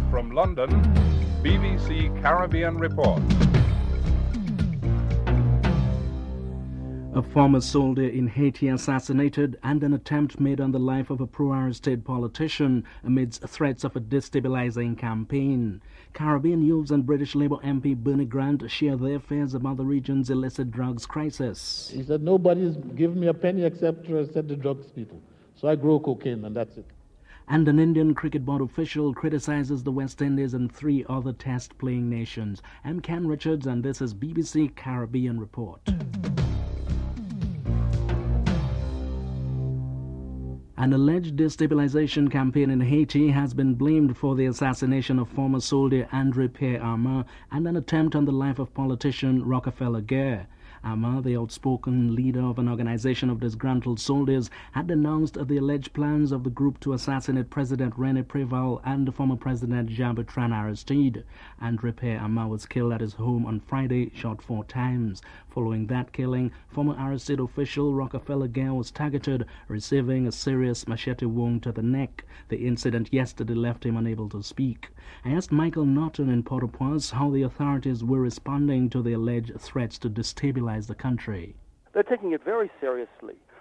From London, BBC Caribbean Report. A former soldier in Haiti assassinated and an attempt made on the life of a pro-Aristide politician amidst threats of a destabilizing campaign. Caribbean youths and British Labour MP Bernie Grant share their fears about the region's illicit drugs crisis. He said, nobody's given me a penny except to send the drugs people. So I grow cocaine and that's it. And an Indian Cricket Board official criticizes the West Indies and 3 other test-playing nations. I'm Ken Richards and this is BBC Caribbean Report. An alleged destabilization campaign in Haiti has been blamed for the assassination of former soldier André Pierre Armand and an attempt on the life of politician Rockefeller Guerre. Armand, the outspoken leader of an organization of disgruntled soldiers, had denounced the alleged plans of the group to assassinate President René Préval and former President Jean-Bertrand Aristide. André Pierre Armand was killed at his home on Friday, shot 4 times. Following that killing, former Aristide official Rockefeller Guerre was targeted, receiving a serious machete wound to the neck. The incident yesterday left him unable to speak. I asked Michael Norton in Port-au-Prince how the authorities were responding to the alleged threats to destabilize the country. They're taking it very seriously.